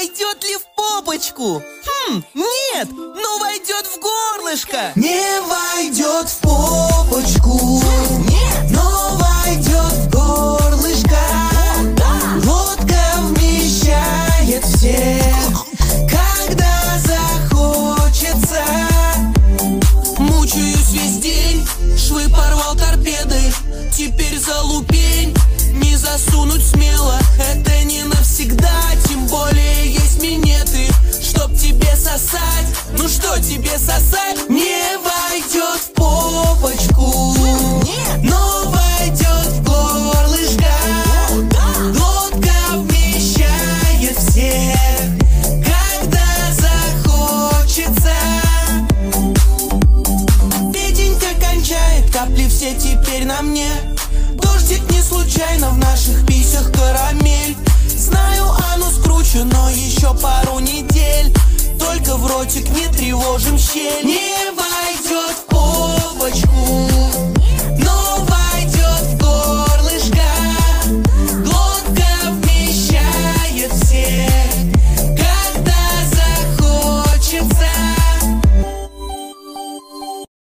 войдет ли в попочку? Нет, но войдет в горлышко. Не войдет в попочку, Нет, но войдет в горлышко. Водка вмещает всех, когда захочется. мучаюсь весь день, швы порвал торпедой. Теперь залупень не засунуть смело. Это не навсегда, тем более есть минеты, чтоб тебе сосать. Ну что тебе сосать? Не войдет в попочку, Нет, но войдет в горлышко. Водка вмещает всех, когда захочется. Петенька кончает, капли все теперь на мне. Дождик не случайно, в наших писях карамель. Знаю, анус круче, но еще пару недель. Только в ротик не тревожим щель. Не